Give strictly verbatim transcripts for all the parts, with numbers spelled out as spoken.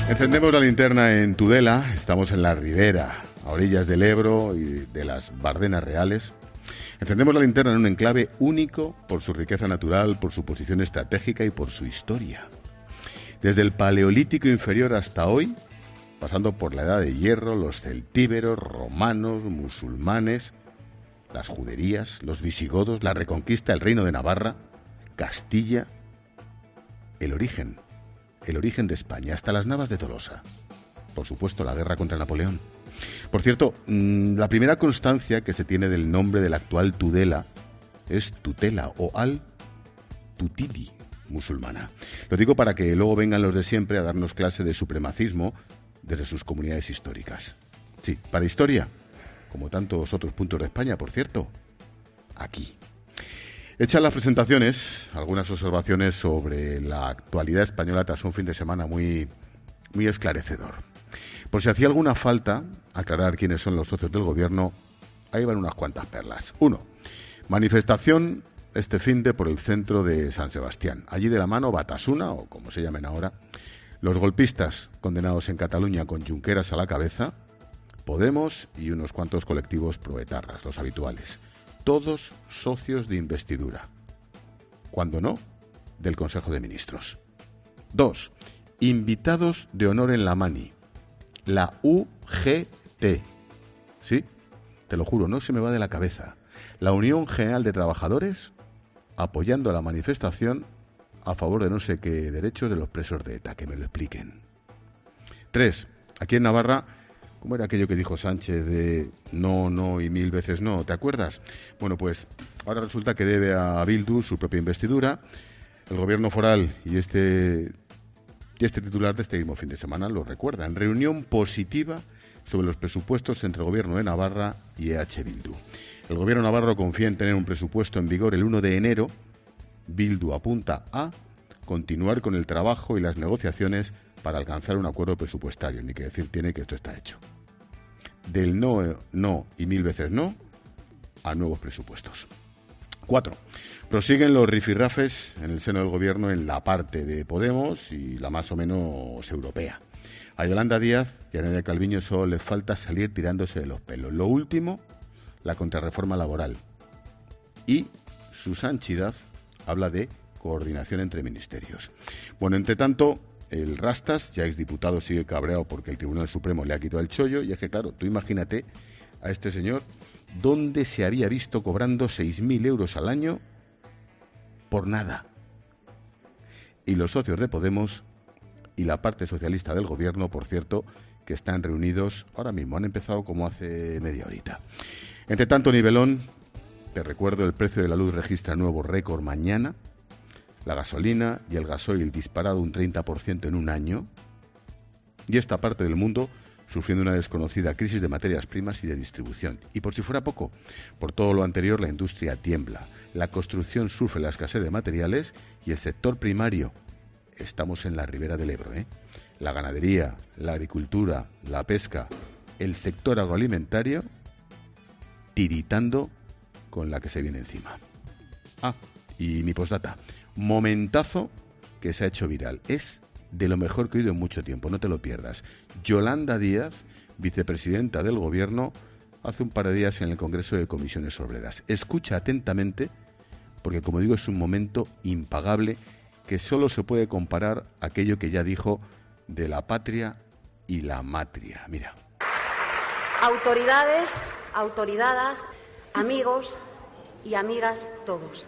Encendemos la linterna en Tudela, estamos en la ribera, a orillas del Ebro y de las Bardenas Reales. Encendemos la linterna en un enclave único por su riqueza natural, por su posición estratégica y por su historia. Desde el Paleolítico inferior hasta hoy, pasando por la Edad de Hierro, los celtíberos, romanos, musulmanes, las juderías, los visigodos, la Reconquista, el Reino de Navarra, Castilla, el origen, el origen de España, hasta las Navas de Tolosa. Por supuesto, la guerra contra Napoleón. Por cierto, la primera constancia que se tiene del nombre de la actual Tudela es Tutela o Al-Tutili, musulmana. Lo digo para que luego vengan los de siempre a darnos clase de supremacismo desde sus comunidades históricas. Sí, para historia, como tantos otros puntos de España, por cierto, aquí. Hechas las presentaciones, algunas observaciones sobre la actualidad española tras un fin de semana muy, muy esclarecedor. Por si hacía alguna falta aclarar quiénes son los socios del gobierno, ahí van unas cuantas perlas. Uno, manifestación este finde por el centro de San Sebastián. Allí de la mano Batasuna, o como se llamen ahora, los golpistas condenados en Cataluña con Junqueras a la cabeza, Podemos y unos cuantos colectivos proetarras, los habituales. Todos socios de investidura. Cuando no, del Consejo de Ministros. Dos, invitados de honor en la Mani. La U G T. ¿Sí? Te lo juro, no se me va de la cabeza. La Unión General de Trabajadores apoyando la manifestación a favor de no sé qué derechos de los presos de ETA. Que me lo expliquen. Tres, aquí en Navarra, ¿cómo era aquello que dijo Sánchez de no, no y mil veces no? ¿Te acuerdas? Bueno, pues ahora resulta que debe a Bildu su propia investidura. El gobierno foral y este, y este titular de este mismo fin de semana lo recuerdan. Reunión positiva sobre los presupuestos entre el gobierno de Navarra y E H Bildu. El gobierno navarro confía en tener un presupuesto en vigor el uno de enero. Bildu apunta a continuar con el trabajo y las negociaciones para alcanzar un acuerdo presupuestario. Ni que decir tiene que esto está hecho. Del no, no y mil veces no a nuevos presupuestos. Cuatro. Prosiguen los rifirrafes en el seno del gobierno en la parte de Podemos y la más o menos europea. A Yolanda Díaz y a Nadia Calviño solo les falta salir tirándose de los pelos. Lo último, la contrarreforma laboral. Y su sanchidad habla de coordinación entre ministerios. Bueno, entre tanto, el Rastas, ya exdiputado, sigue cabreado porque el Tribunal Supremo le ha quitado el chollo. Y es que, claro, tú imagínate a este señor dónde se había visto cobrando seis mil euros al año por nada. Y los socios de Podemos y la parte socialista del gobierno, por cierto, que están reunidos ahora mismo. Han empezado como hace media horita. Entre tanto, nivelón, te recuerdo, el precio de la luz registra nuevo récord mañana. La gasolina y el gasoil disparado un treinta por ciento en un año. Y esta parte del mundo sufriendo una desconocida crisis de materias primas y de distribución. Y por si fuera poco, por todo lo anterior, la industria tiembla. La construcción sufre la escasez de materiales y el sector primario. Estamos en la ribera del Ebro, ¿eh? La ganadería, la agricultura, la pesca, el sector agroalimentario tiritando con la que se viene encima. Ah, y mi postdata. Momentazo que se ha hecho viral. Es de lo mejor que he oído en mucho tiempo, no te lo pierdas. Yolanda Díaz, vicepresidenta del gobierno, hace un par de días en el Congreso de Comisiones Obreras. Escucha atentamente, porque como digo, es un momento impagable que solo se puede comparar a aquello que ya dijo de la patria y la matria. Mira. Autoridades, autoridadas, amigos y amigas todos.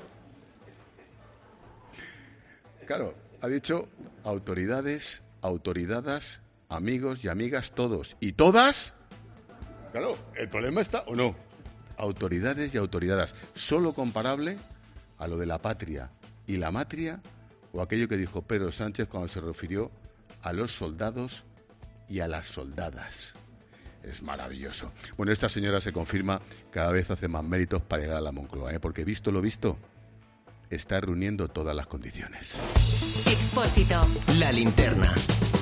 Claro, ha dicho autoridades, autoridadas, amigos y amigas todos. ¿Y todas? Claro, el problema está, ¿o no? Autoridades y autoridadas. Solo comparable a lo de la patria y la matria o aquello que dijo Pedro Sánchez cuando se refirió a los soldados y a las soldadas. Es maravilloso. Bueno, esta señora se confirma, cada vez hace más méritos para llegar a la Moncloa, ¿eh? Porque visto lo visto, está reuniendo todas las condiciones. Expósito. La linterna.